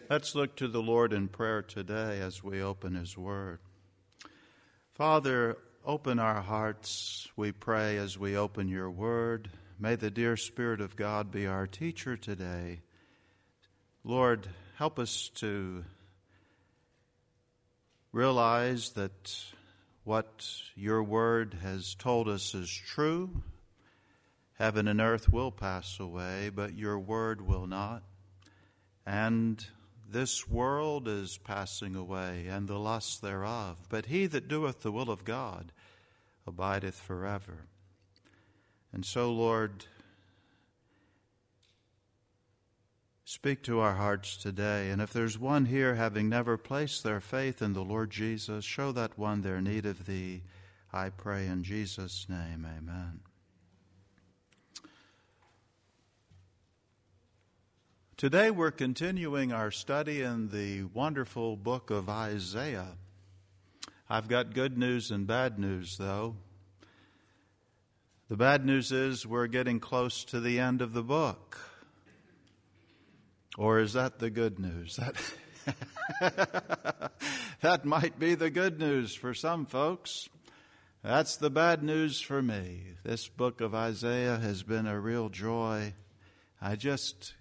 Let's look to the Lord in prayer today as we open His Word. Father, open our hearts, we pray, as we open Your Word. May the dear Spirit of God be our teacher today. Lord, help us to realize that what Your Word has told us is true. Heaven and earth will pass away, but Your Word will not. And this world is passing away, and the lusts thereof. But he that doeth the will of God abideth forever. And so, Lord, speak to our hearts today. And if there's one here having never placed their faith in the Lord Jesus, show that one their need of Thee. I pray in Jesus' name, amen. Today we're continuing our study in the wonderful book of Isaiah. I've got good news and bad news, though. The bad news is we're getting close to the end of the book. Or is that the good news? That might be the good news for some folks. That's the bad news for me. This book of Isaiah has been a real joy. I just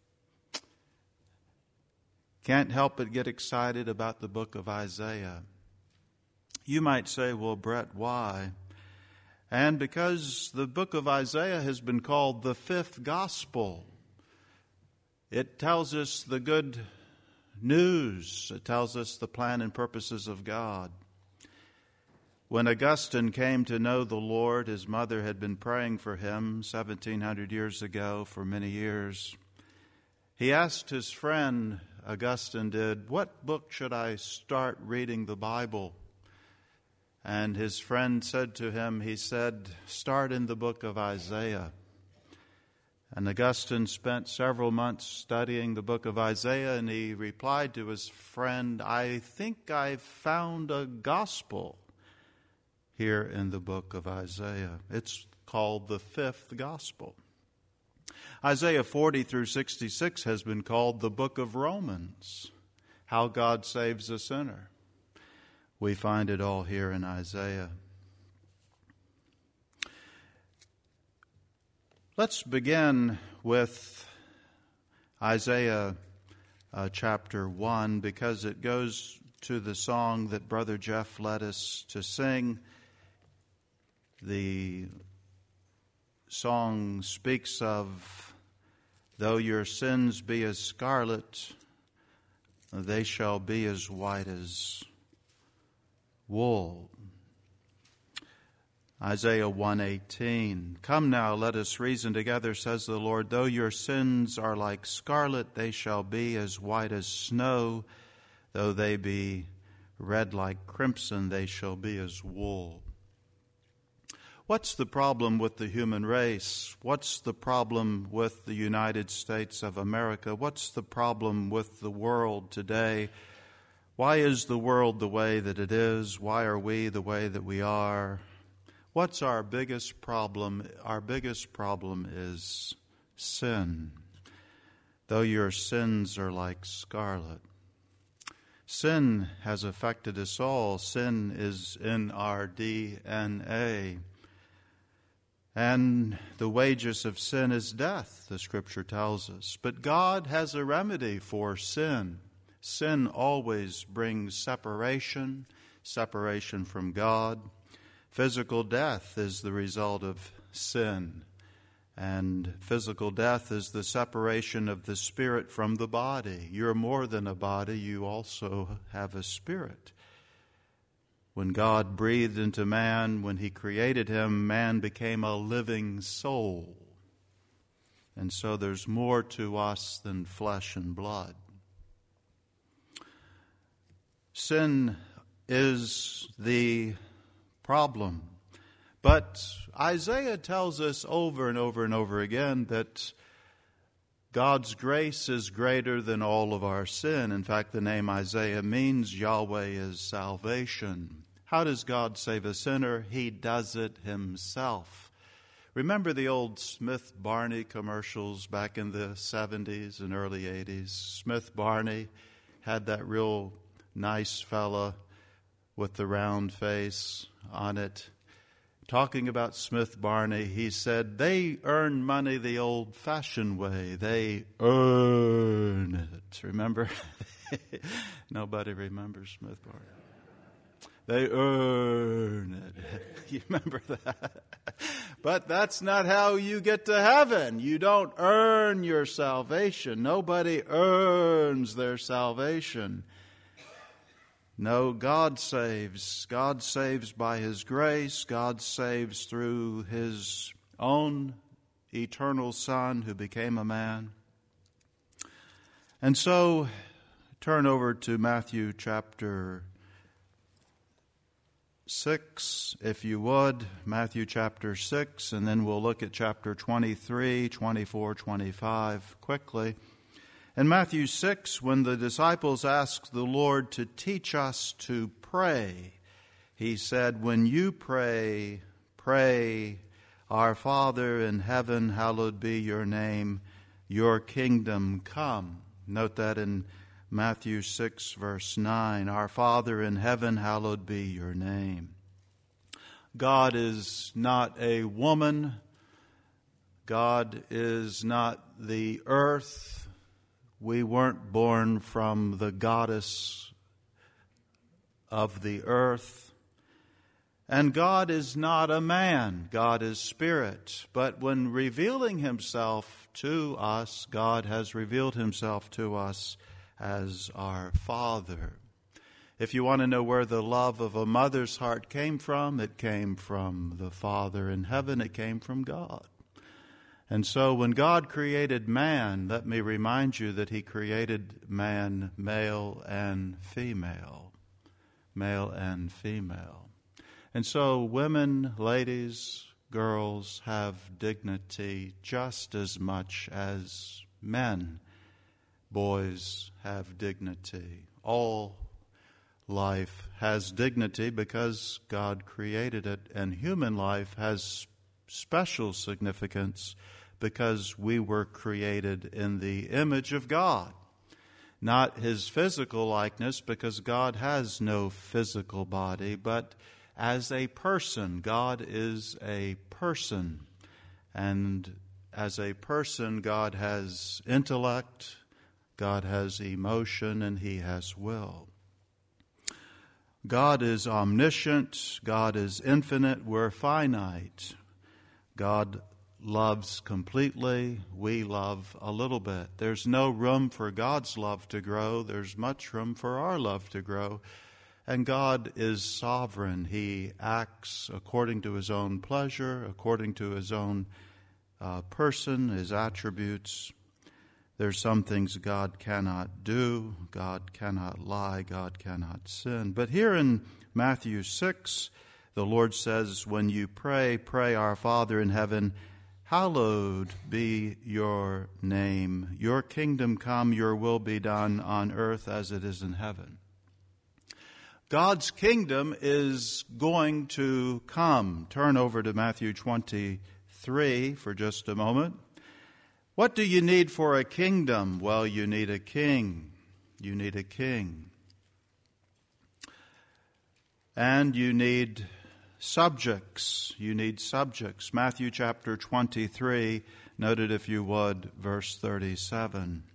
can't help but get excited about the book of Isaiah. You might say, well, Brett, why? And because the book of Isaiah has been called the fifth gospel. It tells us the good news. It tells us the plan and purposes of God. When Augustine came to know the Lord, his mother had been praying for him 1,700 years ago for many years. He asked his friend, Augustine did, what book should I start reading the Bible? And his friend said to him, he said, start in the book of Isaiah. And Augustine spent several months studying the book of Isaiah, and he replied to his friend, I think I've found a gospel here in the book of Isaiah. It's called the fifth gospel. Isaiah 40 through 66 has been called the book of Romans, how God saves a sinner. We find it all here in Isaiah. Let's begin with Isaiah chapter 1 because it goes to the song that Brother Jeff led us to sing. The song speaks of, though your sins be as scarlet, they shall be as white as wool. Isaiah 1:18. Come now, let us reason together, says the Lord. Though your sins are like scarlet, they shall be as white as snow. Though they be red like crimson, they shall be as wool. What's the problem with the human race? What's the problem with the United States of America? What's the problem with the world today? Why is the world the way that it is? Why are we the way that we are? What's our biggest problem? Our biggest problem is sin. Though your sins are like scarlet. Sin has affected us all. Sin is in our DNA. And the wages of sin is death, the Scripture tells us. But God has a remedy for sin. Sin always brings separation from God. Physical death is the result of sin. And physical death is the separation of the spirit from the body. You're more than a body, you also have a spirit. When God breathed into man, when He created him, man became a living soul. And so there's more to us than flesh and blood. Sin is the problem. But Isaiah tells us over and over and over again that God's grace is greater than all of our sin. In fact, the name Isaiah means Yahweh is salvation. How does God save a sinner? He does it Himself. Remember the old Smith Barney commercials back in the 70s and early 80s? Smith Barney had that real nice fella with the round face on it. Talking about Smith Barney, he said, they earn money the old-fashioned way. They earn it. Remember? Nobody remembers Smith Barney. They earn it. You remember that? But that's not how you get to heaven. You don't earn your salvation. Nobody earns their salvation. No, God saves. God saves by His grace. God saves through His own eternal Son who became a man. And so, turn over to Matthew chapter 6, if you would. Matthew chapter 6, and then we'll look at chapter 23, 24, 25 quickly. In Matthew 6, when the disciples asked the Lord to teach us to pray, He said, when you pray, pray, Our Father in heaven, hallowed be your name, your kingdom come. Note that in Matthew 6, verse 9, Our Father in heaven, hallowed be your name. God is not a woman. God is not the earth. We weren't born from the goddess of the earth. And God is not a man. God is spirit. But when revealing Himself to us, God has revealed Himself to us as our Father. If you want to know where the love of a mother's heart came from, it came from the Father in heaven. It came from God. And so when God created man, let me remind you that He created man male and female. Male and female. And so women, ladies, girls have dignity just as much as men. Boys have dignity. All life has dignity because God created it, and human life has special significance because we were created in the image of God. Not His physical likeness, because God has no physical body, but as a person. God is a person. And as a person, God has intellect, God has emotion, and He has will. God is omniscient, God is infinite, we're finite. God loves completely, we love a little bit. There's no room for God's love to grow. There's much room for our love to grow. And God is sovereign. He acts according to His own pleasure, according to His own person, His attributes. There's some things God cannot do. God cannot lie. God cannot sin. But here in Matthew 6, the Lord says, when you pray, pray, Our Father in heaven, hallowed be your name. Your kingdom come, your will be done on earth as it is in heaven. God's kingdom is going to come. Turn over to Matthew 23 for just a moment. What do you need for a kingdom? Well, you need a king. You need a king. And you need subjects. You need subjects. Matthew chapter 23, note it if you would, verse 37.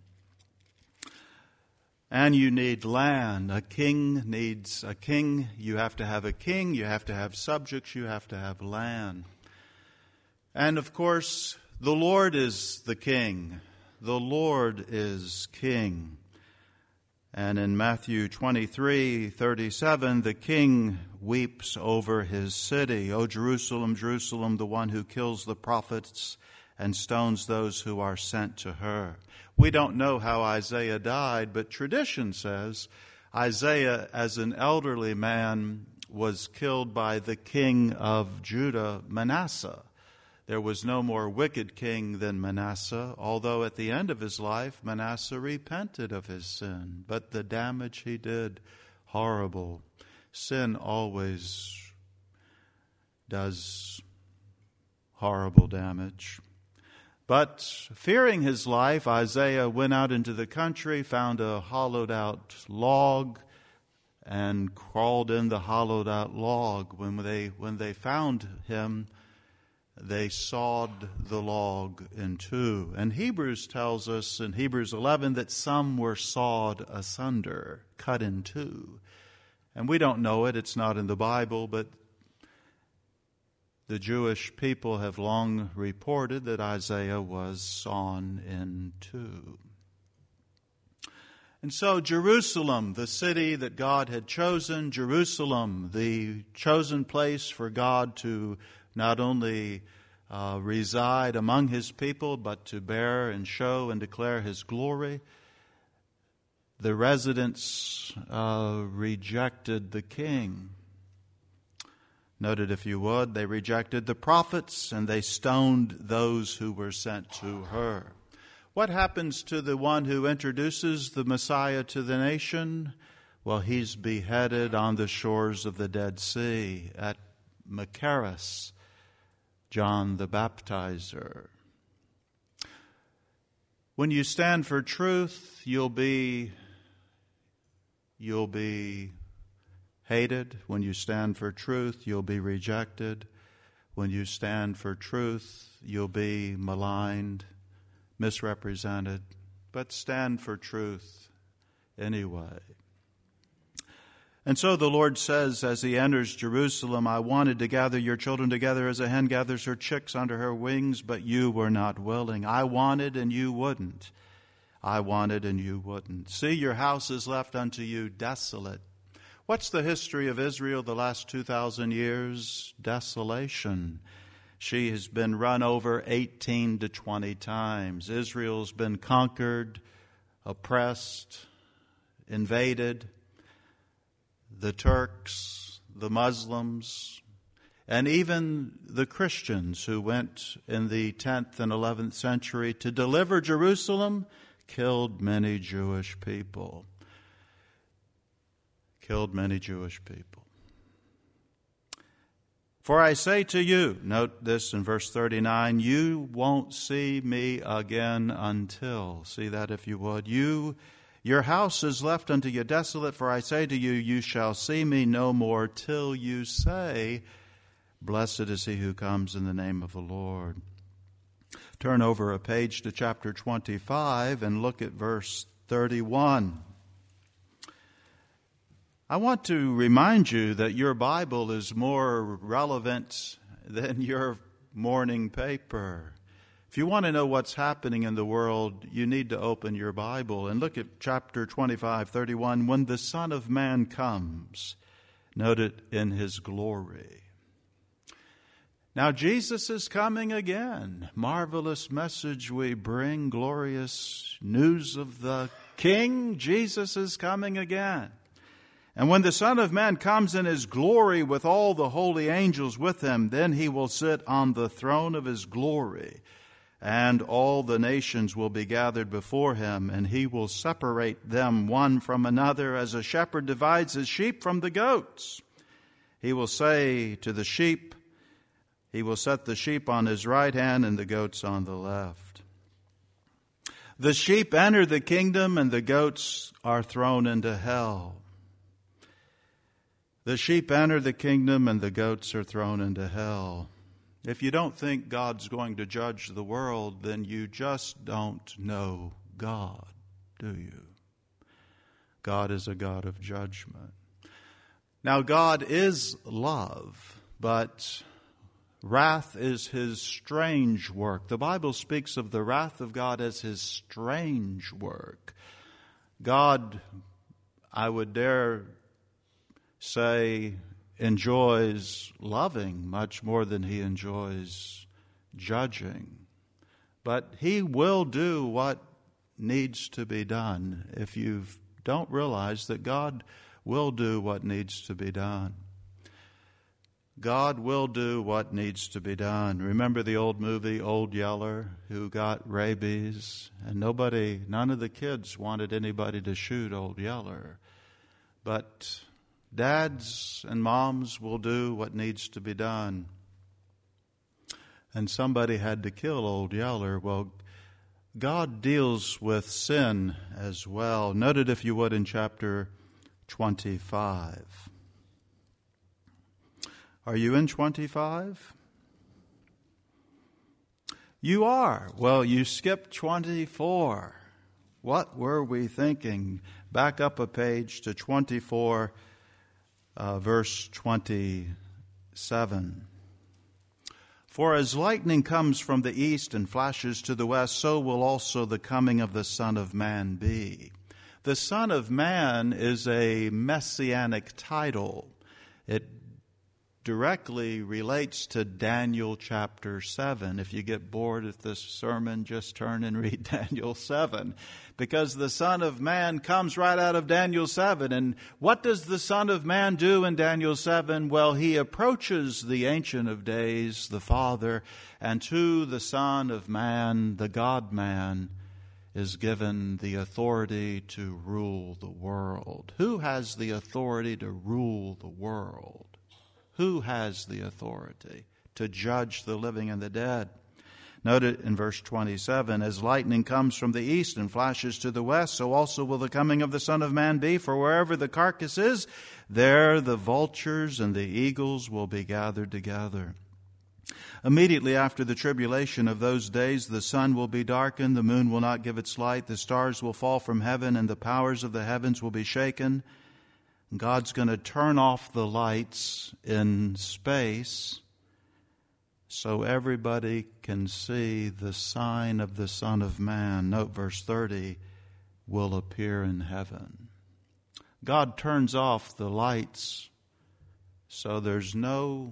And you need land. A king needs a king. You have to have a king. You have to have subjects. You have to have land. And of course, the Lord is the king. The Lord is king. And in Matthew 23:37, the king weeps over his city. O Jerusalem, Jerusalem, the one who kills the prophets and stones those who are sent to her. We don't know how Isaiah died, but tradition says Isaiah, as an elderly man, was killed by the king of Judah, Manasseh. There was no more wicked king than Manasseh, although at the end of his life, Manasseh repented of his sin. But the damage he did, horrible. Sin always does horrible damage. But fearing his life, Isaiah went out into the country, found a hollowed out log, and crawled in the hollowed out log. When they found him, they sawed the log in two. And Hebrews tells us in Hebrews 11 that some were sawed asunder, cut in two. And we don't know it, it's not in the Bible, but the Jewish people have long reported that Isaiah was sawn in two. And so Jerusalem, the city that God had chosen, Jerusalem, the chosen place for God to not only reside among his people, but to bear and show and declare his glory, the residents rejected the king. Note it if you would, they rejected the prophets and they stoned those who were sent to her. What happens to the one who introduces the Messiah to the nation? Well, he's beheaded on the shores of the Dead Sea at Machaerus, John the Baptizer. When you stand for truth, you'll be hated. When you stand for truth, you'll be rejected. When you stand for truth, you'll be maligned, misrepresented. But stand for truth anyway. And so the Lord says as he enters Jerusalem, I wanted to gather your children together as a hen gathers her chicks under her wings, but you were not willing. I wanted and you wouldn't. I wanted and you wouldn't. See, your house is left unto you desolate. What's the history of Israel the last 2,000 years? Desolation. She has been run over 18 to 20 times. Israel's been conquered, oppressed, invaded. The Turks, the Muslims, and even the Christians who went in the 10th and 11th century to deliver Jerusalem killed many Jewish people. Killed many Jewish people. For I say to you, note this in verse 39, you won't see me again until, see that if you would, your house is left unto you desolate, for I say to you, you shall see me no more till you say, blessed is he who comes in the name of the Lord. Turn over a page to chapter 25 and look at verse 31. I want to remind you that your Bible is more relevant than your morning paper. If you want to know what's happening in the world, you need to open your Bible and look at chapter 25, 31. When the Son of Man comes, note it in his glory. Now Jesus is coming again. Marvelous message we bring, glorious news of the King. Jesus is coming again. And when the Son of Man comes in his glory with all the holy angels with him, then he will sit on the throne of his glory. And all the nations will be gathered before him, and he will separate them one from another as a shepherd divides his sheep from the goats. He will say to the sheep, he will set the sheep on his right hand and the goats on the left. The sheep enter the kingdom and the goats are thrown into hell. The sheep enter the kingdom and the goats are thrown into hell. If you don't think God's going to judge the world, then you just don't know God, do you? God is a God of judgment. Now, God is love, but wrath is his strange work. The Bible speaks of the wrath of God as his strange work. God, I would dare say, enjoys loving much more than he enjoys judging. But he will do what needs to be done. If you don't realize that God will do what needs to be done. God will do what needs to be done. Remember the old movie, Old Yeller, who got rabies? And none of the kids wanted anybody to shoot Old Yeller. But dads and moms will do what needs to be done. and somebody had to kill Old Yeller. Well, God deals with sin as well. Note it, if you would, in chapter 25. Are you in 25? You are. Well, you skipped 24. What were we thinking? Back up a page to 24, verse 27. For as lightning comes from the east and flashes to the west, so will also the coming of the Son of Man be. The Son of Man is a messianic title. It directly relates to Daniel chapter 7. If you get bored at this sermon, just turn and read Daniel 7. Because the Son of Man comes right out of Daniel 7. And what does the Son of Man do in Daniel 7? Well, he approaches the Ancient of Days, the Father, and to the Son of Man, the God-man, is given the authority to rule the world. Who has the authority to rule the world? Who has the authority to judge the living and the dead? Note it in verse 27, as lightning comes from the east and flashes to the west, so also will the coming of the Son of Man be. For wherever the carcass is, there the vultures and the eagles will be gathered together. Immediately after the tribulation of those days, the sun will be darkened, the moon will not give its light, the stars will fall from heaven, and the powers of the heavens will be shaken. God's going to turn off the lights in space so everybody can see the sign of the Son of Man. Note verse 30, will appear in heaven. God turns off the lights so there's no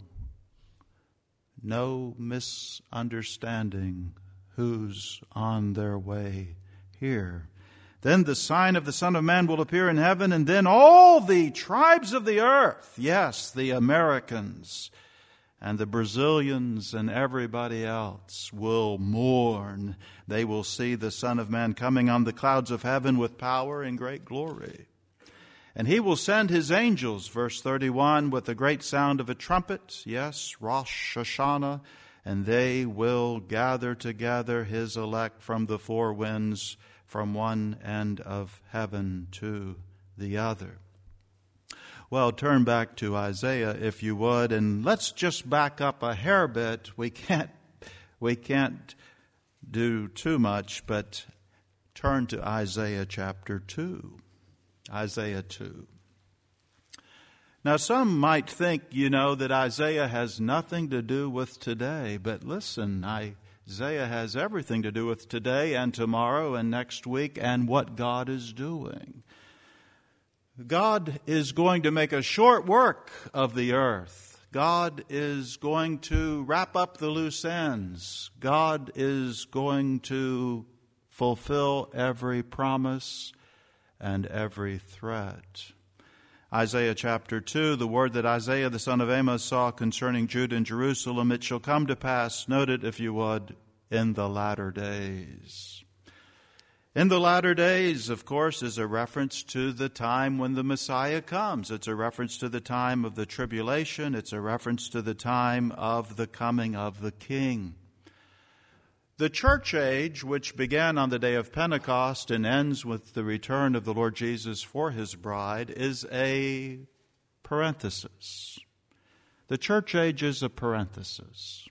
misunderstanding who's on their way here. Then the sign of the Son of Man will appear in heaven, and then all the tribes of the earth, yes, the Americans and the Brazilians and everybody else, will mourn. They will see the Son of Man coming on the clouds of heaven with power and great glory. And he will send his angels, verse 31, with the great sound of a trumpet, yes, Rosh Hashanah, and they will gather together his elect from the four winds, from one end of heaven to the other. Well, turn back to Isaiah, if you would, and let's just back up a hair bit. We can't do too much, but turn to Isaiah chapter 2. Isaiah 2. Now, some might think, that Isaiah has nothing to do with today, but listen, Isaiah has everything to do with today and tomorrow and next week and what God is doing. God is going to make a short work of the earth. God is going to wrap up the loose ends. God is going to fulfill every promise and every threat. Isaiah chapter 2, the word that Isaiah the son of Amos saw concerning Judah and Jerusalem, it shall come to pass, note it if you would, in the latter days. In the latter days, of course, is a reference to the time when the Messiah comes. It's a reference to the time of the tribulation. It's a reference to the time of the coming of the King. The church age, which began on the day of Pentecost and ends with the return of the Lord Jesus for his bride, is a parenthesis. The church age is a parenthesis.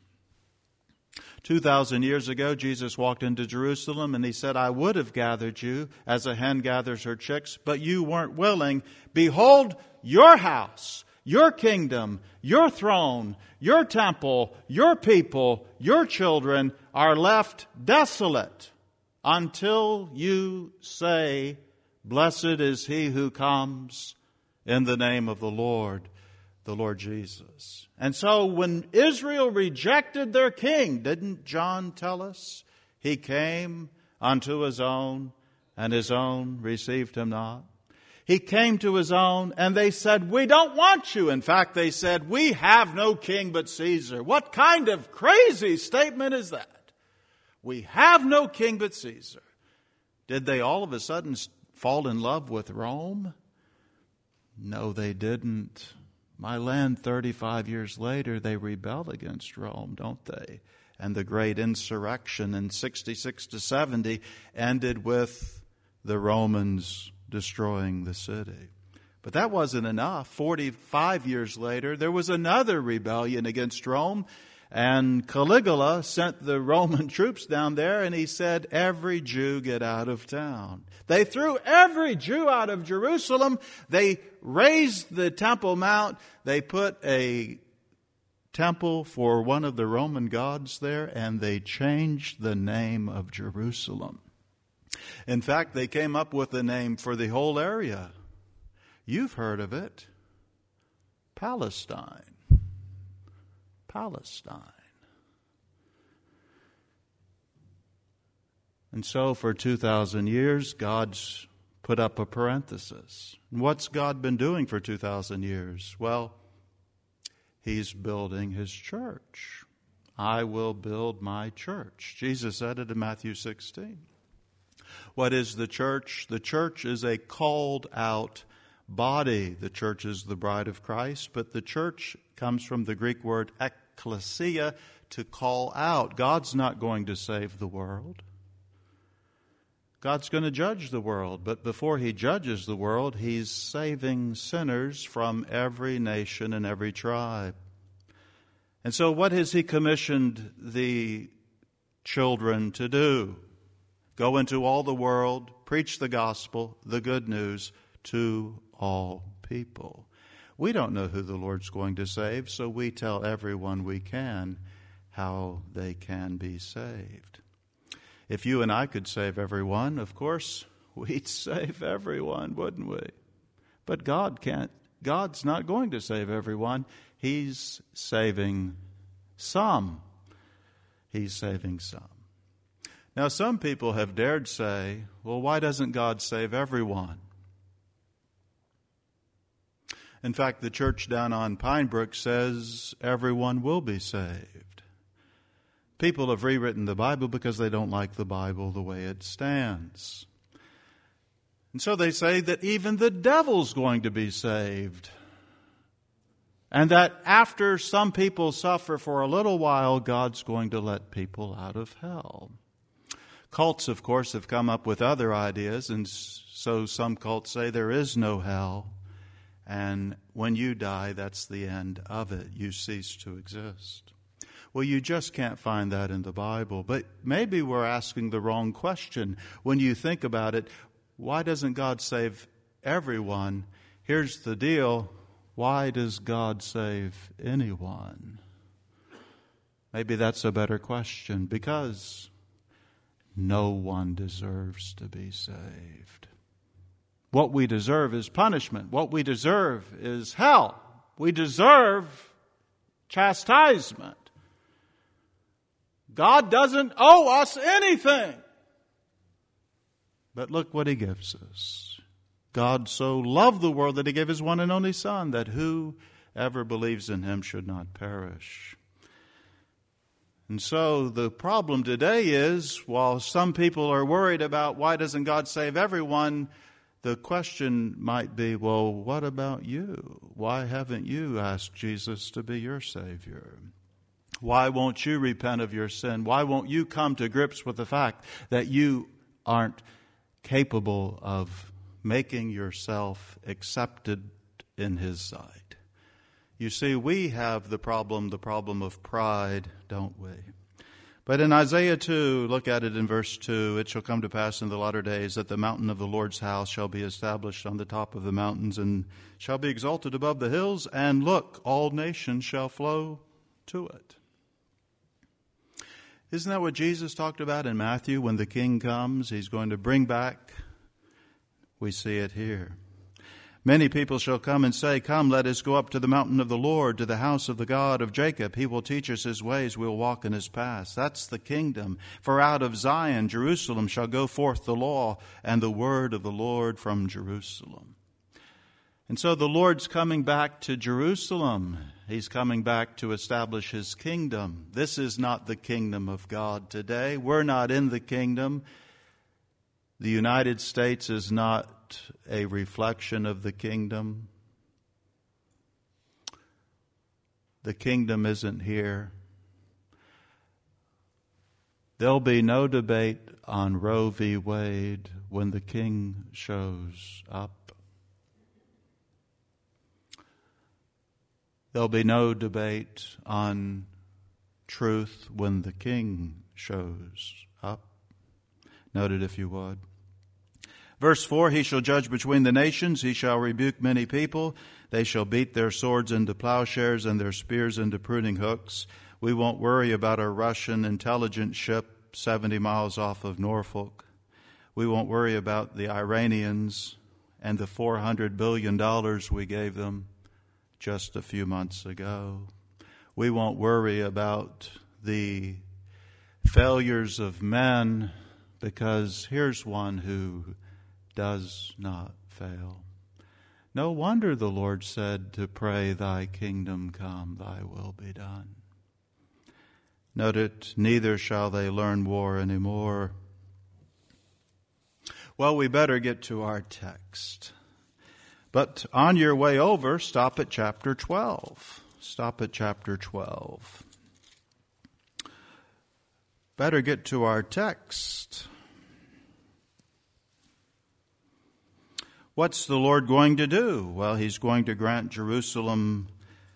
2,000 years ago, Jesus walked into Jerusalem and he said, I would have gathered you as a hen gathers her chicks, but you weren't willing. Behold, your house, your kingdom, your throne, your temple, your people, your children are left desolate until you say, blessed is he who comes in the name of the Lord Jesus. And so when Israel rejected their king, didn't John tell us? He came unto his own, and his own received him not. He came to his own, and they said, we don't want you. In fact, they said, we have no king but Caesar. What kind of crazy statement is that? We have no king but Caesar. Did they all of a sudden fall in love with Rome? No, they didn't. My land, 35 years later, they rebel against Rome, don't they? and the great insurrection in 66 to 70 ended with the Romans destroying the city. But that wasn't enough. 45 years later, there was another rebellion against Rome, and Caligula sent the Roman troops down there, and he said, every Jew get out of town. They threw every Jew out of Jerusalem. They raised the Temple Mount. They put a temple for one of the Roman gods there, and they changed the name of Jerusalem. In fact, they came up with a name for the whole area. You've heard of it. Palestine. Palestine. And so for 2,000 years, God's put up a parenthesis. And what's God been doing for 2,000 years? Well, He's building His church. I will build my church. Jesus said it in Matthew 16. What is the church? The church is a called out body. The church is the bride of Christ, but the church comes from the Greek word ekklesia, to call out. God's not going to save the world. God's going to judge the world, but before He judges the world, He's saving sinners from every nation and every tribe. And so what has He commissioned the children to do? Go into all the world, preach the gospel, the good news, to all people. We don't know who the Lord's going to save, so we tell everyone we can how they can be saved. If you and I could save everyone, of course, we'd save everyone, wouldn't we? But God can't. God's not going to save everyone. He's saving some. He's saving some. Now, some people have dared say, well, why doesn't God save everyone? In fact, the church down on Pine Brook says everyone will be saved. People have rewritten the Bible because they don't like the Bible the way it stands. And so they say that even the devil's going to be saved. And that after some people suffer for a little while, God's going to let people out of hell. Cults, of course, have come up with other ideas, and so some cults say there is no hell. And when you die, that's the end of it. You cease to exist. Well, you just can't find that in the Bible. But maybe we're asking the wrong question. When you think about it, why doesn't God save everyone? Here's the deal. Why does God save anyone? Maybe that's a better question. Because no one deserves to be saved. What we deserve is punishment. What we deserve is hell. We deserve chastisement. God doesn't owe us anything. But look what He gives us. God so loved the world that He gave His one and only Son, that whoever believes in Him should not perish. And so the problem today is, while some people are worried about why doesn't God save everyone, the question might be, well, what about you? Why haven't you asked Jesus to be your Savior? Why won't you repent of your sin? Why won't you come to grips with the fact that you aren't capable of making yourself accepted in His sight? You see, we have the problem of pride, don't we? But in Isaiah 2, look at it in verse 2, it shall come to pass in the latter days that the mountain of the Lord's house shall be established on the top of the mountains and shall be exalted above the hills, and look, all nations shall flow to it. Isn't that what Jesus talked about in Matthew? When the King comes, He's going to bring back. We see it here. Many people shall come and say, come, let us go up to the mountain of the Lord, to the house of the God of Jacob. He will teach us His ways. We'll walk in His paths. That's the kingdom. For out of Zion, Jerusalem, shall go forth the law and the word of the Lord from Jerusalem. And so the Lord's coming back to Jerusalem. He's coming back to establish His kingdom. This is not the kingdom of God today. We're not in the kingdom. The United States is not a reflection of the kingdom. The kingdom isn't here. There'll be no debate on Roe v. Wade when the King shows up. There'll be no debate on truth when the King shows up. Note it if you would. Verse 4, he shall judge between the nations. He shall rebuke many people. They shall beat their swords into plowshares and their spears into pruning hooks. We won't worry about a Russian intelligence ship 70 miles off of Norfolk. We won't worry about the Iranians and the $400 billion we gave them just a few months ago. We won't worry about the failures of men, because here's one who does not fail. No wonder the Lord said to pray, thy kingdom come, thy will be done. Note it, neither shall they learn war anymore. Well, we better get to our text. But on your way over, stop at chapter 12. Stop at chapter 12. Better get to our text. What's the Lord going to do? Well, He's going to grant Jerusalem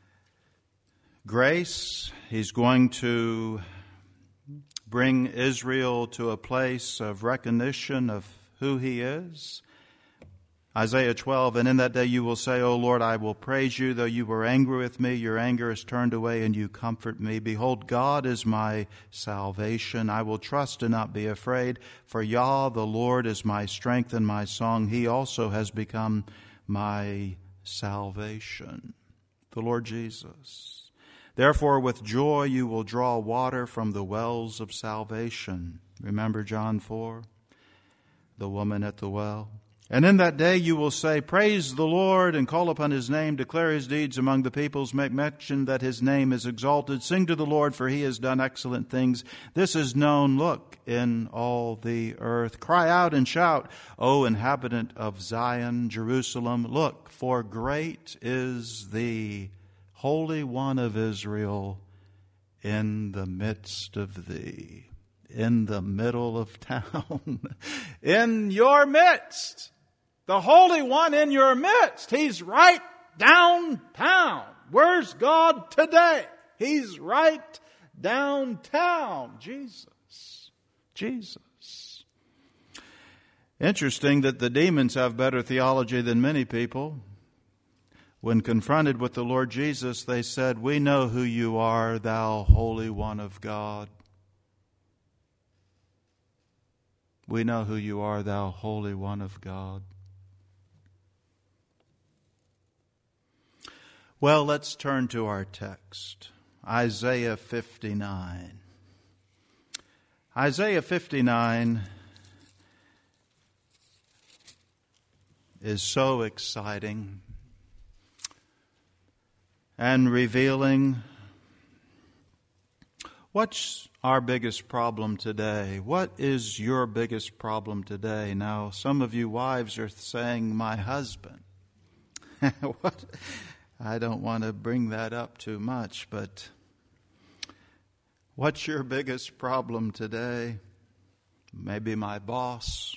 grace. He's going to bring Israel to a place of recognition of who He is. Isaiah 12, and in that day you will say, O Lord, I will praise you. Though you were angry with me, your anger is turned away and you comfort me. Behold, God is my salvation. I will trust and not be afraid. For Yah, the Lord, is my strength and my song. He also has become my salvation. The Lord Jesus. Therefore, with joy you will draw water from the wells of salvation. Remember John 4, the woman at the well. And in that day you will say, praise the Lord, and call upon His name, declare His deeds among the peoples, make mention that His name is exalted. Sing to the Lord, for He has done excellent things. This is known, look, in all the earth. Cry out and shout, O inhabitant of Zion, Jerusalem. Look, for great is the Holy One of Israel in the midst of thee. In the middle of town. In your midst. The Holy One in your midst. He's right downtown. Where's God today? He's right downtown. Jesus. Jesus. Interesting that the demons have better theology than many people. When confronted with the Lord Jesus, they said, we know who you are, thou Holy One of God. We know who you are, thou Holy One of God. Well, let's turn to our text, Isaiah 59. Isaiah 59 is so exciting and revealing. What's our biggest problem today? What is your biggest problem today? Now, some of you wives are saying, my husband. What? I don't want to bring that up too much, but what's your biggest problem today? Maybe my boss.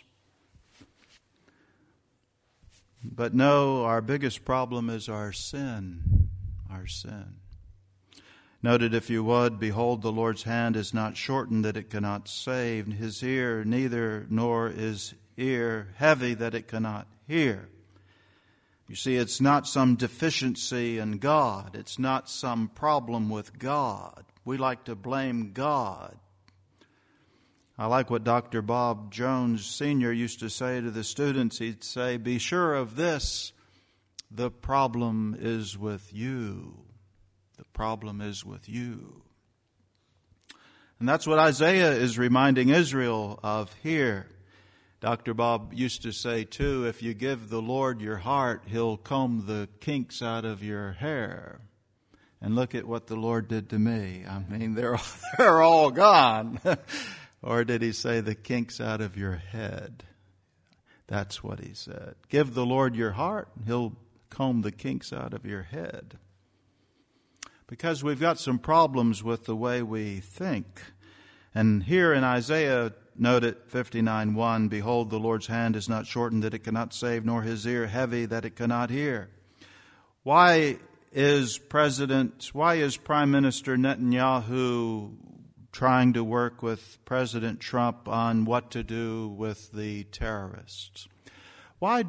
But no, our biggest problem is our sin. Our sin. Note it if you would, behold, the Lord's hand is not shortened that it cannot save, His ear neither nor is ear heavy that it cannot hear. You see, it's not some deficiency in God. It's not some problem with God. We like to blame God. I like what Dr. Bob Jones Sr. used to say to the students. He'd say, be sure of this, the problem is with you. The problem is with you. And that's what Isaiah is reminding Israel of here. Dr. Bob used to say, too, if you give the Lord your heart, He'll comb the kinks out of your hair. And look at what the Lord did to me. I mean, they're all gone. Or did He say the kinks out of your head? That's what He said. Give the Lord your heart, He'll comb the kinks out of your head. Because we've got some problems with the way we think. And here in Isaiah, note it 59:1, behold, the Lord's hand is not shortened that it cannot save, nor his ear heavy that it cannot hear. Why is Prime Minister Netanyahu trying to work with President Trump on what to do with the terrorists? Why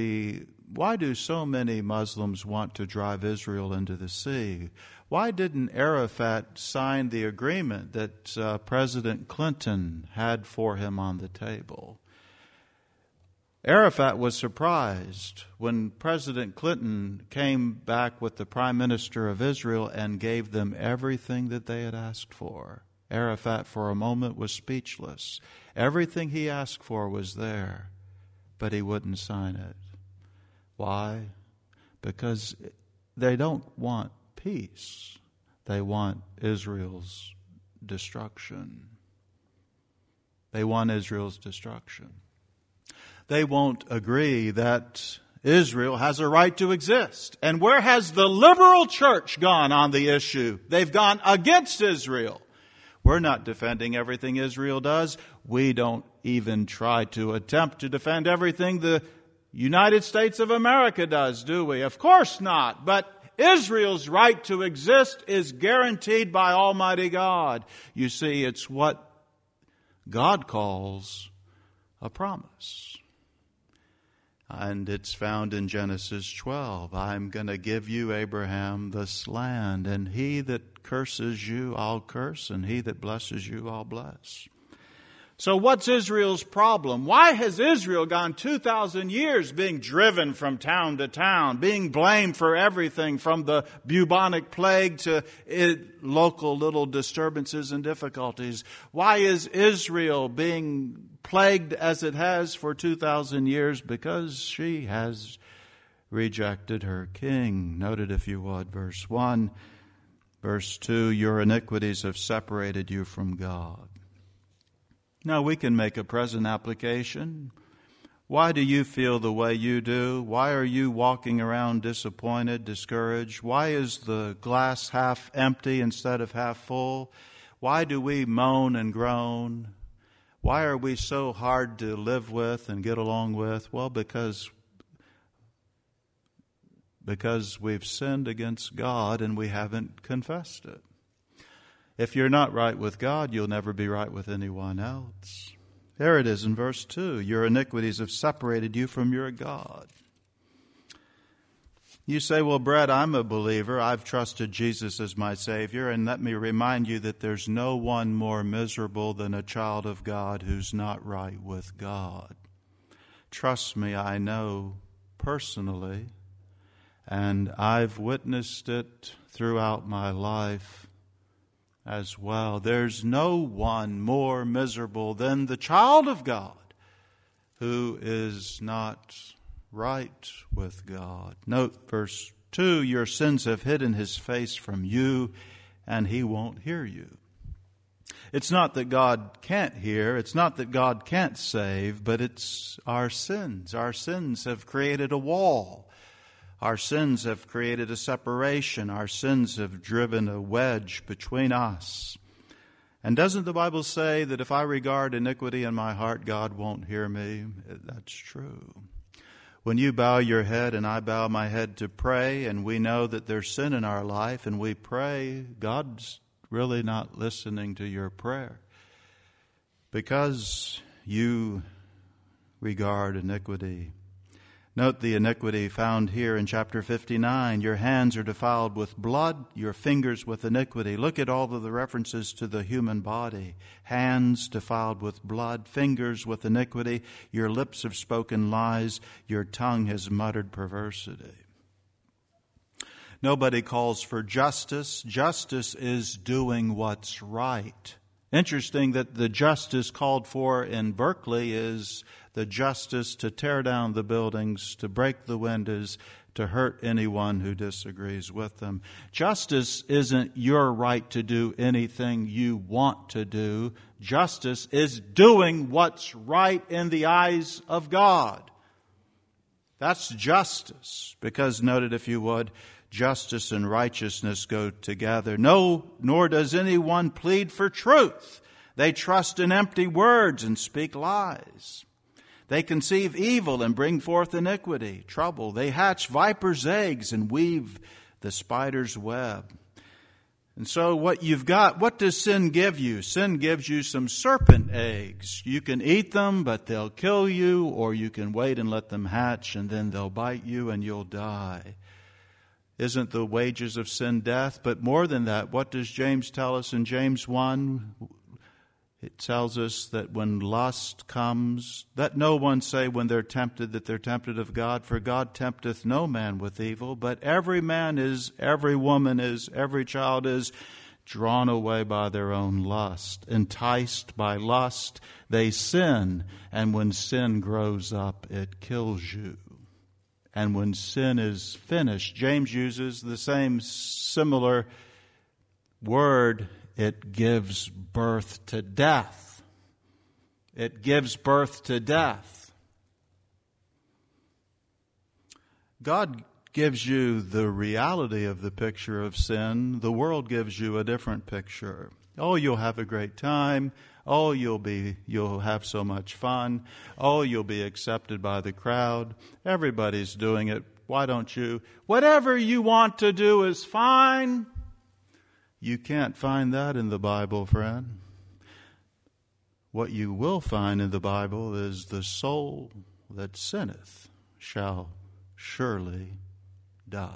do so many Muslims want to drive Israel into the sea? Why didn't Arafat sign the agreement that President Clinton had for him on the table? Arafat was surprised when President Clinton came back with the Prime Minister of Israel and gave them everything that they had asked for. Arafat for a moment was speechless. Everything he asked for was there, but he wouldn't sign it. Why? Because they don't want peace. They want Israel's destruction. They want Israel's destruction. They won't agree that Israel has a right to exist. And where has the liberal church gone on the issue? They've gone against Israel. We're not defending everything Israel does. We don't even try to attempt to defend everything the United States of America does, do we? Of course not. But Israel's right to exist is guaranteed by Almighty God. You see, it's what God calls a promise. And it's found in Genesis 12. I'm going to give you, Abraham, this land, and he that curses you, I'll curse, and he that blesses you, I'll bless. So what's Israel's problem? Why has Israel gone 2,000 years being driven from town to town, being blamed for everything from the bubonic plague to local little disturbances and difficulties? Why is Israel being plagued as it has for 2,000 years? Because she has rejected her king. Note it if you would, verse 1. Verse 2, your iniquities have separated you from God. Now we can make a present application. Why do you feel the way you do? Why are you walking around disappointed, discouraged? Why is the glass half empty instead of half full? Why do we moan and groan? Why are we so hard to live with and get along with? Well, because we've sinned against God and we haven't confessed it. If you're not right with God, you'll never be right with anyone else. There it is in verse 2. Your iniquities have separated you from your God. You say, well, Brett, I'm a believer. I've trusted Jesus as my Savior. And let me remind you that there's no one more miserable than a child of God who's not right with God. Trust me, I know personally, and I've witnessed it throughout my life as well. There's no one more miserable than the child of God who is not right with God. Note verse 2, your sins have hidden his face from you, and he won't hear you. It's not that God can't hear, it's not that God can't save, but it's our sins. Our sins have created a wall. Our sins have created a separation. Our sins have driven a wedge between us. And doesn't the Bible say that if I regard iniquity in my heart, God won't hear me? That's true. When you bow your head and I bow my head to pray, and we know that there's sin in our life, and we pray, God's really not listening to your prayer because you regard iniquity. Note the iniquity found here in chapter 59. Your hands are defiled with blood, your fingers with iniquity. Look at all of the references to the human body. Hands defiled with blood, fingers with iniquity. Your lips have spoken lies, your tongue has muttered perversity. Nobody calls for justice. Justice is doing what's right. Interesting that the justice called for in Berkeley is the justice to tear down the buildings, to break the windows, to hurt anyone who disagrees with them. Justice isn't your right to do anything you want to do. Justice is doing what's right in the eyes of God. That's justice. Because, note it if you would, justice and righteousness go together. No, nor does anyone plead for truth. They trust in empty words and speak lies. They conceive evil and bring forth iniquity, trouble. They hatch vipers' eggs and weave the spider's web. And so what does sin give you? Sin gives you some serpent eggs. You can eat them, but they'll kill you, or you can wait and let them hatch, and then they'll bite you and you'll die. Isn't the wages of sin death? But more than that, what does James tell us in James 1? It tells us that when lust comes, let no one say when they're tempted that they're tempted of God, for God tempteth no man with evil, but every man is, every woman is, every child is drawn away by their own lust. Enticed by lust, they sin, and when sin grows up, it kills you. And when sin is finished, James uses the same similar word, it gives birth to death. It gives birth to death. God gives you the reality of the picture of sin. The world gives you a different picture. Oh, you'll have a great time. Oh, you'll have so much fun. Oh, you'll be accepted by the crowd. Everybody's doing it. Why don't you? Whatever you want to do is fine. You can't find that in the Bible, friend. What you will find in the Bible is the soul that sinneth shall surely die.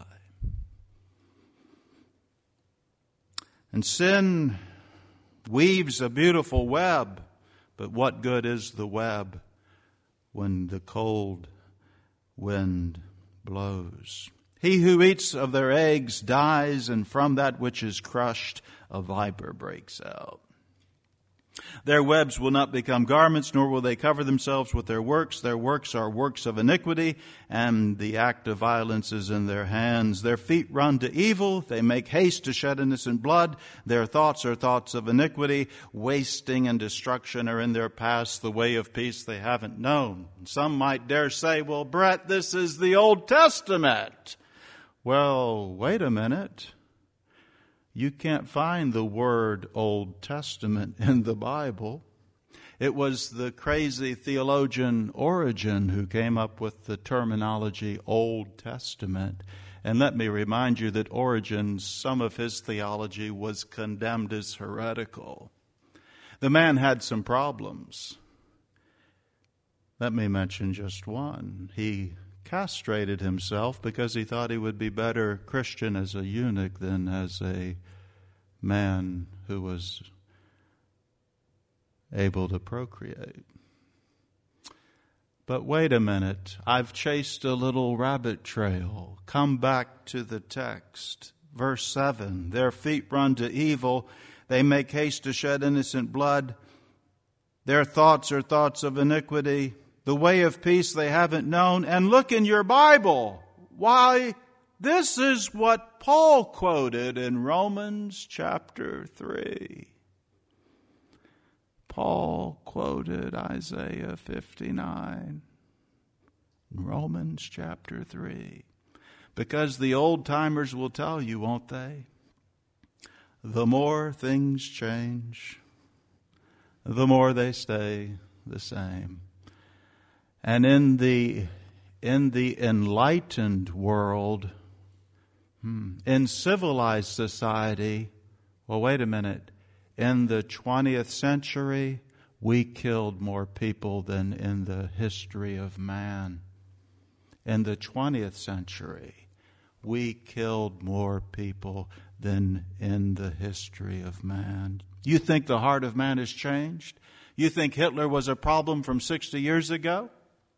And sin weaves a beautiful web, but what good is the web when the cold wind blows? He who eats of their eggs dies, and from that which is crushed a viper breaks out. Their webs will not become garments, nor will they cover themselves with their works. Their works are works of iniquity, and the act of violence is in their hands. Their feet run to evil. They make haste to shed innocent blood. Their thoughts are thoughts of iniquity. Wasting and destruction are in their paths. The way of peace they haven't known. Some might dare say, well, Brett, this is the Old Testament. Well, wait a minute. You can't find the word Old Testament in the Bible. It was the crazy theologian Origen who came up with the terminology Old Testament. And let me remind you that Origen, some of his theology was condemned as heretical. The man had some problems. Let me mention just one. He castrated himself because he thought he would be better Christian as a eunuch than as a man who was able to procreate. But wait a minute, I've chased a little rabbit trail. Come back to the text. Verse 7, their feet run to evil. They make haste to shed innocent blood. Their thoughts are thoughts of iniquity. The way of peace they haven't known. And look in your Bible. Why, this is what Paul quoted in Romans chapter 3. Paul quoted Isaiah 59 in Romans chapter 3. Because the old-timers will tell you, won't they? The more things change, the more they stay the same. And in the enlightened world, in civilized society, well, wait a minute. In the 20th century, we killed more people than in the history of man. In the 20th century, we killed more people than in the history of man. You think the heart of man has changed? You think Hitler was a problem from 60 years ago?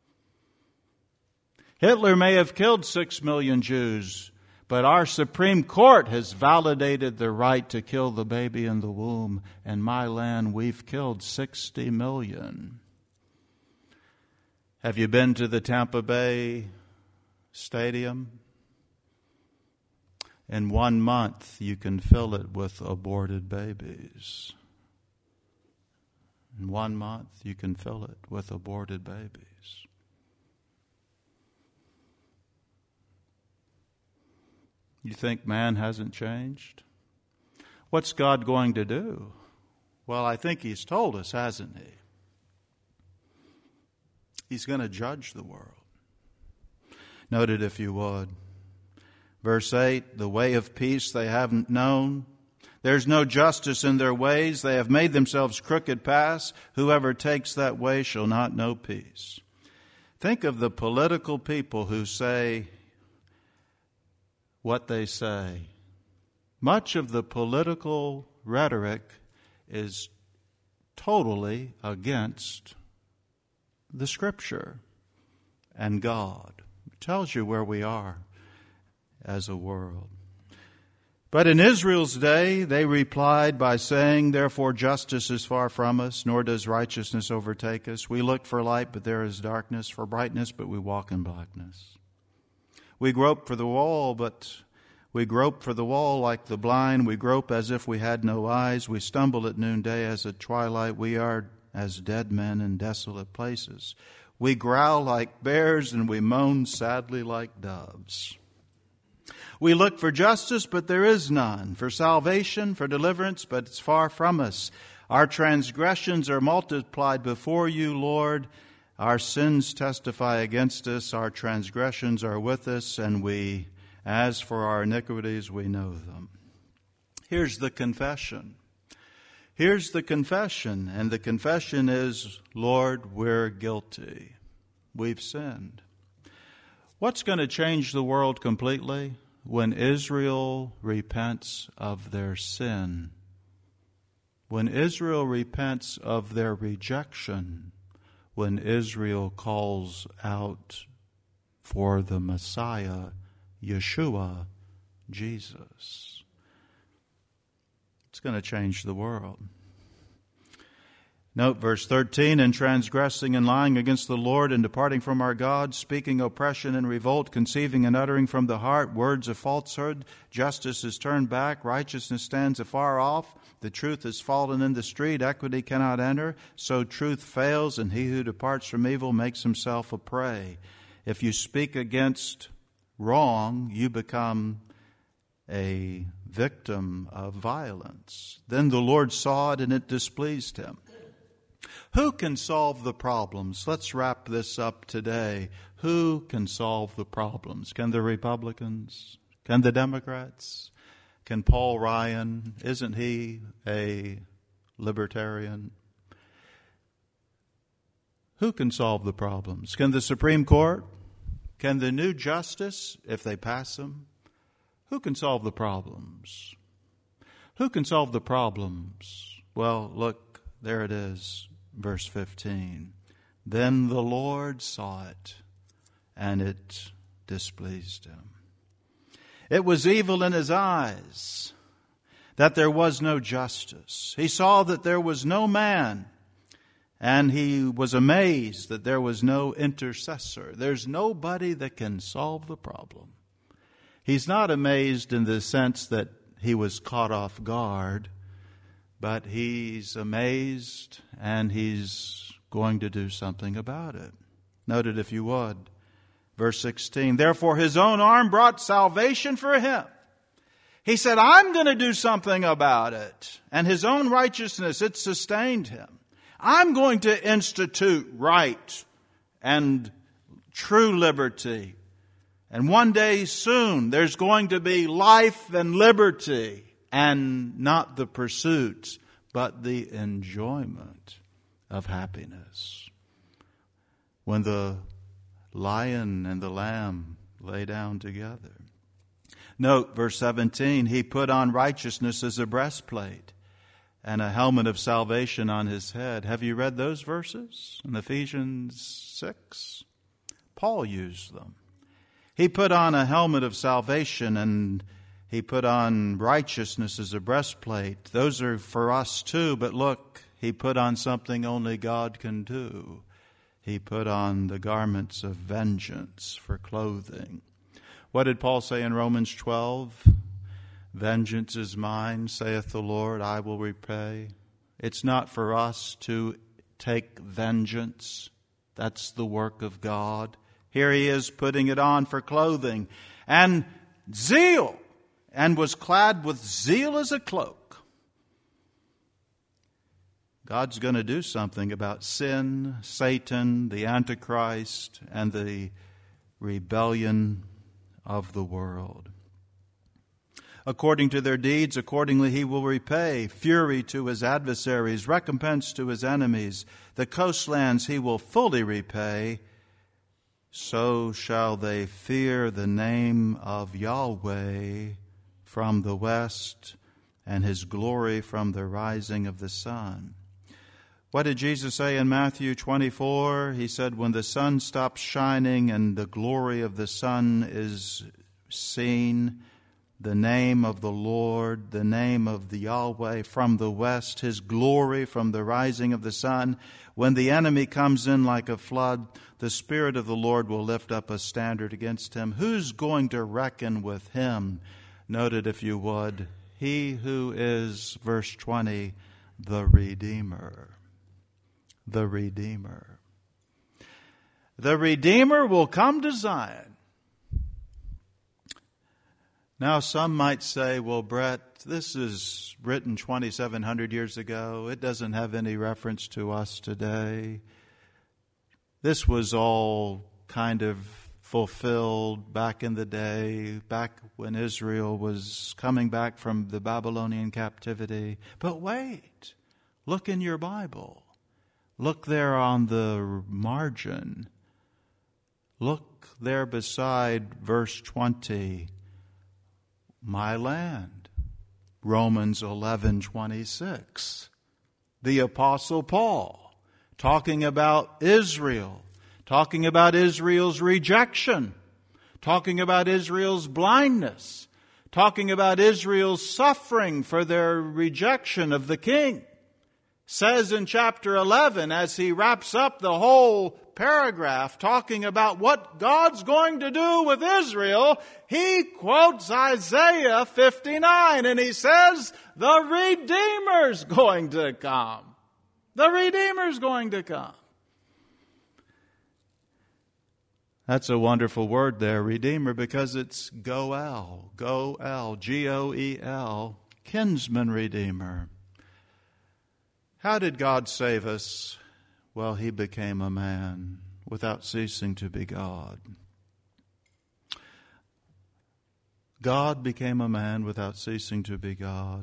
Hitler may have killed 6 million Jews, but our Supreme Court has validated the right to kill the baby in the womb. In my land, we've killed 60 million. Have you been to the Tampa Bay Stadium? In 1 month, you can fill it with aborted babies. In 1 month, you can fill it with aborted babies. You think man hasn't changed? What's God going to do? Well, I think He's told us, hasn't He? He's going to judge the world. Note it if you would. Verse 8, the way of peace they haven't known. There's no justice in their ways. They have made themselves crooked paths. Whoever takes that way shall not know peace. Think of the political people who say what they say. Much of the political rhetoric is totally against the Scripture and God. It tells you where we are as a world. But in Israel's day, they replied by saying, therefore justice is far from us, nor does righteousness overtake us. We look for light, but there is darkness, for brightness, but we walk in blackness. We grope for the wall, but we grope for the wall like the blind. We grope as if we had no eyes. We stumble at noonday as at twilight. We are as dead men in desolate places. We growl like bears, and we moan sadly like doves. We look for justice, but there is none. For salvation, for deliverance, but it's far from us. Our transgressions are multiplied before you, Lord. Our sins testify against us. Our transgressions are with us, and as for our iniquities, we know them. Here's the confession. Here's the confession, and the confession is, Lord, we're guilty. We've sinned. What's going to change the world completely? When Israel repents of their sin. When Israel repents of their rejection. When Israel calls out for the Messiah, Yeshua, Jesus. It's going to change the world. Note verse 13, in transgressing and lying against the Lord and departing from our God, speaking oppression and revolt, conceiving and uttering from the heart words of falsehood, justice is turned back, righteousness stands afar off, the truth is fallen in the street, equity cannot enter, so truth fails, and he who departs from evil makes himself a prey. If you speak against wrong, you become a victim of violence. Then the Lord saw it and it displeased him. Who can solve the problems? Let's wrap this up today. Who can solve the problems? Can the Republicans? Can the Democrats? Can Paul Ryan? Isn't he a libertarian? Who can solve the problems? Can the Supreme Court? Can the new justice, if they pass them? Who can solve the problems? Who can solve the problems? Well, look, there it is, verse 15. Then the Lord saw it, and it displeased him. It was evil in his eyes that there was no justice. He saw that there was no man, and he was amazed that there was no intercessor. There's nobody that can solve the problem. He's not amazed in the sense that he was caught off guard, but he's amazed and he's going to do something about it. Note it if you would. Verse 16, therefore his own arm brought salvation for him. He said, I'm going to do something about it. And his own righteousness, it sustained him. I'm going to institute right and true liberty. And one day soon, there's going to be life and liberty, and not the pursuit, but the enjoyment of happiness. When the lion and the lamb lay down together. Note verse 17, he put on righteousness as a breastplate and a helmet of salvation on his head. Have you read those verses in Ephesians 6? Paul used them. He put on a helmet of salvation and he put on righteousness as a breastplate. Those are for us too, but look, he put on something only God can do. He put on the garments of vengeance for clothing. What did Paul say in Romans 12? Vengeance is mine, saith the Lord, I will repay. It's not for us to take vengeance. That's the work of God. Here he is putting it on for clothing. And zeal, and was clad with zeal as a cloak. God's going to do something about sin, Satan, the Antichrist, and the rebellion of the world. According to their deeds, accordingly he will repay fury to his adversaries, recompense to his enemies. The coastlands he will fully repay. So shall they fear the name of Yahweh from the west, and his glory from the rising of the sun. What did Jesus say in Matthew 24? He said, when the sun stops shining and the glory of the sun is seen, the name of the Lord, the name of the Yahweh from the west, his glory from the rising of the sun. When the enemy comes in like a flood, the Spirit of the Lord will lift up a standard against him. Who's going to reckon with him? Note it if you would. He who is, verse 20, the Redeemer. The Redeemer. The Redeemer will come to Zion. Now some might say, well, Brett, this is written 2,700 years ago. It doesn't have any reference to us today. This was all kind of fulfilled back in the day, back when Israel was coming back from the Babylonian captivity. But wait, look in your Bible. Look there on the margin. Look there beside verse 20. My land. Romans 11:26. The Apostle Paul talking about Israel, talking about Israel's rejection, talking about Israel's blindness, talking about Israel's suffering for their rejection of the king. Says in chapter 11, as he wraps up the whole paragraph talking about what God's going to do with Israel, he quotes Isaiah 59 and he says, the Redeemer's going to come. The Redeemer's going to come. That's a wonderful word there, Redeemer, because it's Goel, Goel, kinsman Redeemer. How did God save us? Well, he became a man without ceasing to be God. God became a man without ceasing to be God.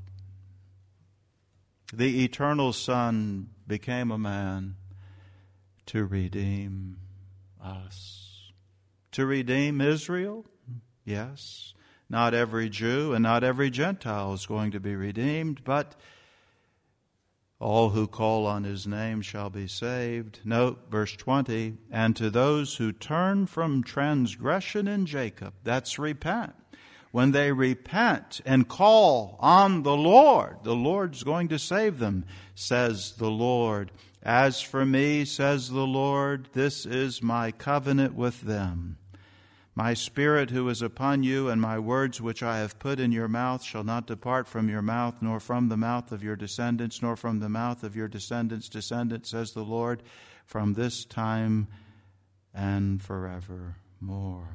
The eternal Son became a man to redeem us. To redeem Israel? Yes. Not every Jew and not every Gentile is going to be redeemed, but all who call on his name shall be saved. Note verse 20, and to those who turn from transgression in Jacob, that's repent. When they repent and call on the Lord's going to save them, says the Lord. As for me, says the Lord, this is my covenant with them. My Spirit who is upon you, and my words which I have put in your mouth shall not depart from your mouth, nor from the mouth of your descendants, nor from the mouth of your descendants' descendants, says the Lord, from this time and forevermore.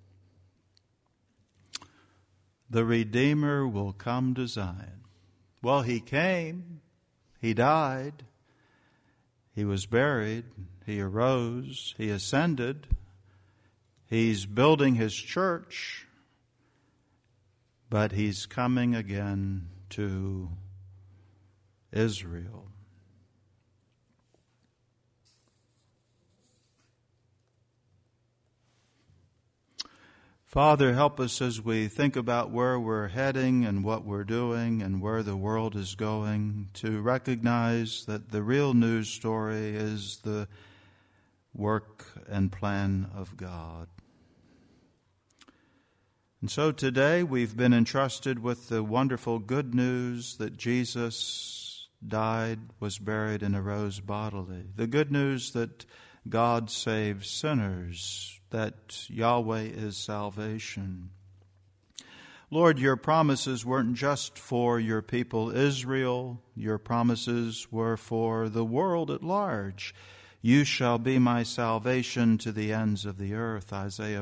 The Redeemer will come to Zion. Well, he came, he died, he was buried, he arose, he ascended. He's building his church, but he's coming again to Israel. Father, help us as we think about where we're heading and what we're doing and where the world is going, to recognize that the real news story is the work and plan of God. And so today we've been entrusted with the wonderful good news that Jesus died, was buried, and arose bodily. The good news that God saves sinners, that Yahweh is salvation. Lord, your promises weren't just for your people Israel. Your promises were for the world at large. You shall be my salvation to the ends of the earth, Isaiah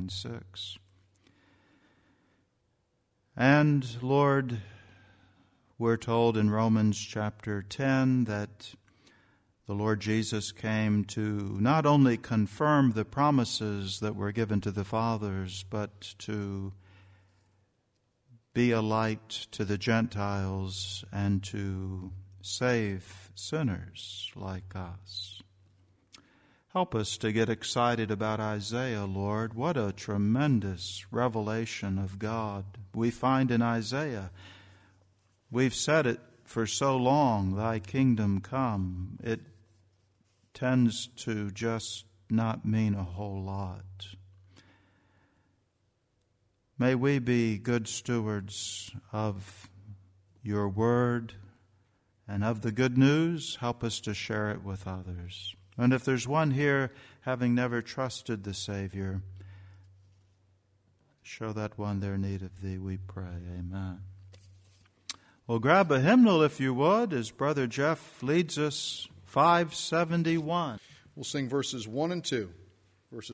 49:6. And, Lord, We're told in Romans chapter 10 that the Lord Jesus came to not only confirm the promises that were given to the fathers, but to be a light to the Gentiles and to save sinners like us. Help us to get excited about Isaiah, Lord. What a tremendous revelation of God we find in Isaiah. We've said it for so long, thy kingdom come. It tends to just not mean a whole lot. May we be good stewards of your word and of the good news. Help us to share it with others. And if there's one here having never trusted the Savior, show that one their need of thee, we pray. Amen. Well, grab a hymnal if you would, as Brother Jeff leads us, 571. We'll sing verses 1 and 2.